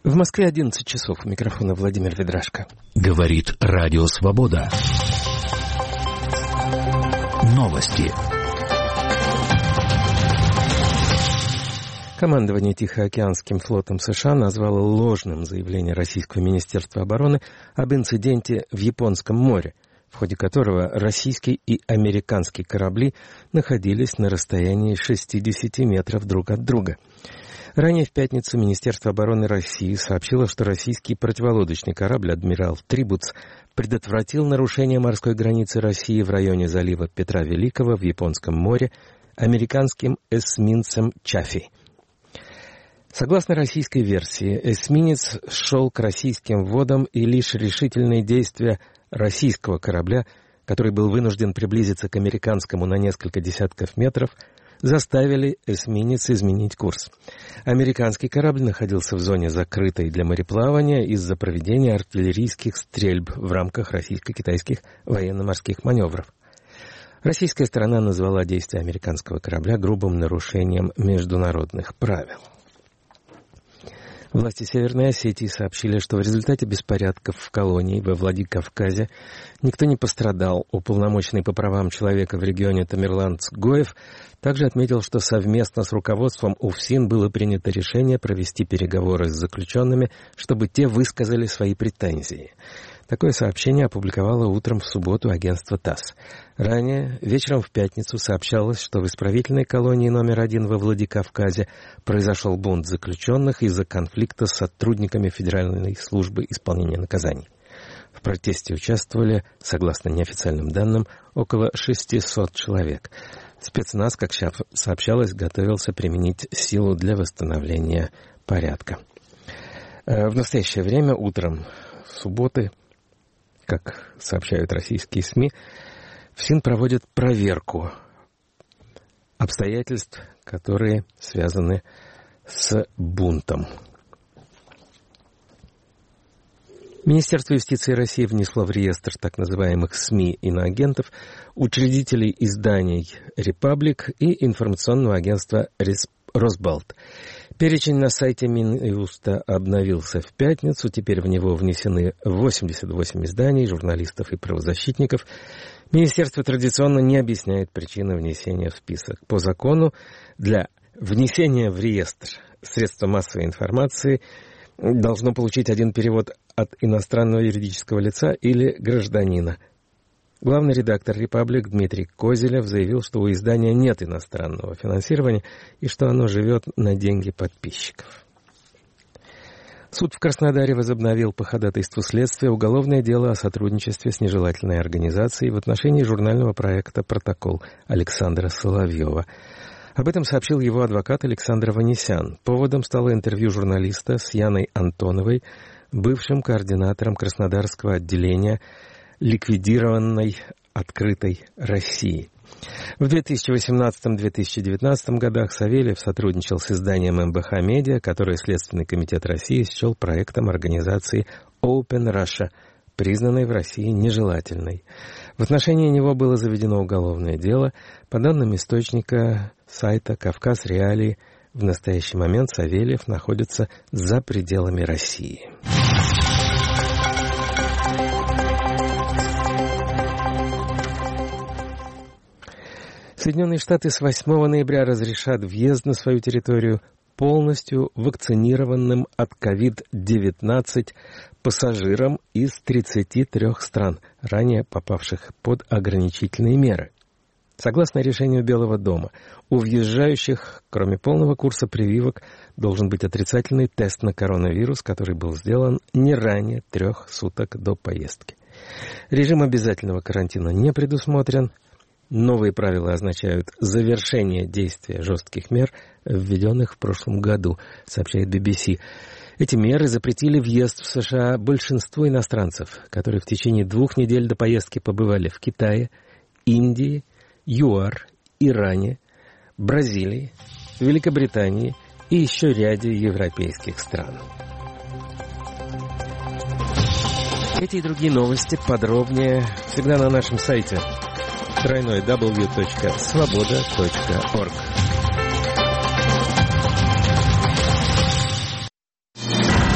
В Москве 11 часов. У микрофона Владимир Ведрашко. Говорит Радио Свобода. Новости. Командование Тихоокеанским флотом США назвало ложным заявление Российского министерства обороны об инциденте в Японском море, в ходе которого российский и американский корабли находились на расстоянии 60 метров друг от друга. Ранее в пятницу Министерство обороны России сообщило, что российский противолодочный корабль «Адмирал Трибутс» предотвратил нарушение морской границы России в районе залива Петра Великого в Японском море американским эсминцем «Чафи». Согласно российской версии, эсминец шел к российским водам, и лишь решительные действия российского корабля, который был вынужден приблизиться к американскому на несколько десятков метров, заставили эсминец изменить курс. Американский корабль находился в зоне, закрытой для мореплавания из-за проведения артиллерийских стрельб в рамках российско-китайских военно-морских маневров. Российская сторона назвала действия американского корабля грубым нарушением международных правил. Власти Северной Осетии сообщили, что в результате беспорядков в колонии во Владикавказе никто не пострадал. Уполномоченный по правам человека в регионе Тамерлан Цгоев также отметил, что совместно с руководством УФСИН было принято решение провести переговоры с заключенными, чтобы те высказали свои претензии. Такое сообщение опубликовало утром в субботу агентство ТАСС. Ранее, вечером в пятницу, сообщалось, что в исправительной колонии номер 1 во Владикавказе произошел бунт заключенных из-за конфликта с сотрудниками Федеральной службы исполнения наказаний. В протесте участвовали, согласно неофициальным данным, около 600 человек. Спецназ, как сообщалось, готовился применить силу для восстановления порядка. В настоящее время, утром субботы, как сообщают российские СМИ, ФСИН проводит проверку обстоятельств, которые связаны с бунтом. Министерство юстиции России внесло в реестр так называемых СМИ-иноагентов учредителей изданий «Репаблик» и информационного агентства «Росбалт». Перечень на сайте Минюста обновился в пятницу. Теперь в него внесены 88 изданий, журналистов и правозащитников. Министерство традиционно не объясняет причины внесения в список. По закону для внесения в реестр средства массовой информации должно получить один перевод от иностранного юридического лица или гражданина. Главный редактор «Репаблик» Дмитрий Козелев заявил, что у издания нет иностранного финансирования и что оно живет на деньги подписчиков. Суд в Краснодаре возобновил по ходатайству следствия уголовное дело о сотрудничестве с нежелательной организацией в отношении журнального проекта «Протокол» Александра Соловьева. Об этом сообщил его адвокат Александр Ванесян. Поводом стало интервью журналиста с Яной Антоновой, бывшим координатором Краснодарского отделения ликвидированной «Открытой России». В 2018-2019 годах Савельев сотрудничал с изданием МБХ «Медиа», которое Следственный комитет России счел проектом организации Open Russia, признанной в России нежелательной. В отношении него было заведено уголовное дело. По данным источника сайта «Кавказ Реалии», в настоящий момент Савельев находится за пределами России. Соединенные Штаты с 8 ноября разрешат въезд на свою территорию полностью вакцинированным от COVID-19 пассажирам из 33 стран, ранее попавших под ограничительные меры. Согласно решению Белого дома, у въезжающих, кроме полного курса прививок, должен быть отрицательный тест на коронавирус, который был сделан не ранее 3 суток до поездки. Режим обязательного карантина не предусмотрен. Новые правила означают завершение действия жестких мер, введенных в прошлом году, сообщает BBC. Эти меры запретили въезд в США большинству иностранцев, которые в течение 2 недель до поездки побывали в Китае, Индии, ЮАР, Иране, Бразилии, Великобритании и еще ряде европейских стран. Эти и другие новости подробнее всегда на нашем сайте www.svoboda.org.